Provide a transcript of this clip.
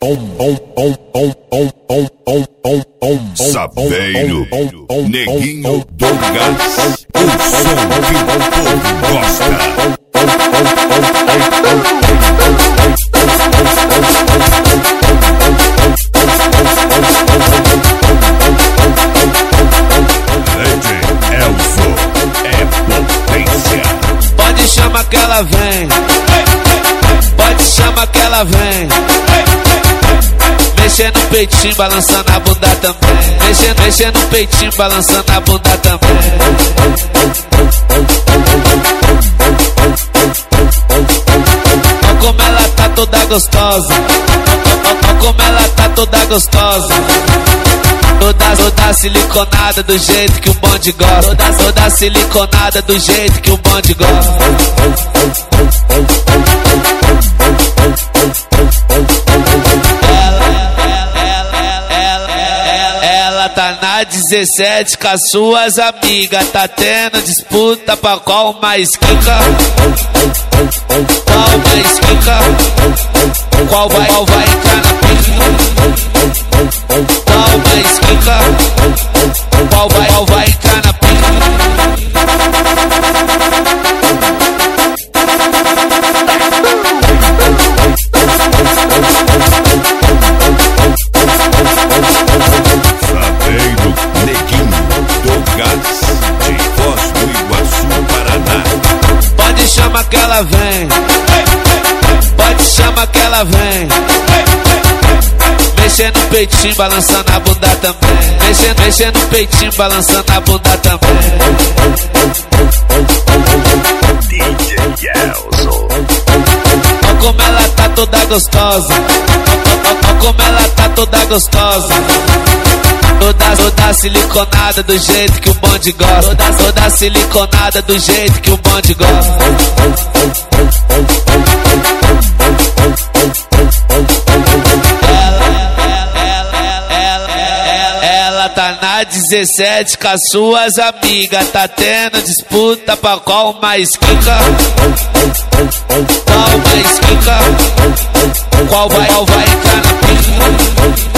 Saveiro, Neguinho Douglas, o som que o povo gosta. Elzo é potência. Pode chamar que ela vem, pode chamar que ela vem. Mexendo no peitinho, balançando a bunda também. Mexendo no peitinho, balançando a bunda também. Olha como ela tá toda gostosa. Olha como ela tá toda gostosa. Toda siliconada do jeito que o bonde gosta. Toda siliconada do jeito que o bonde gosta. Ela tá na 17 com as suas amigas. Tá tendo disputa pra qual mais quica. Qual mais quica. Qual vai entrar na pica. Qual mais quica. Qual vai entrar na pica. Saveiro, Neguinho Douglas, de Foz do Iguaçu, Paraná. Pode chamar que ela vem, pode chamar que ela vem. Mexendo no peitinho, balançando a bunda também. Mexendo no peitinho, balançando a bunda também. DJ Elzo. Olha como ela tá toda gostosa. Olha como ela tá toda gostosa. Toda siliconada do jeito que o bonde gosta. Toda siliconada do jeito que o bonde gosta. Ela tá na 17 com as suas amigas. Tá tendo disputa pra qual mais quica. Qual mais quica. Qual vai entrar na pica.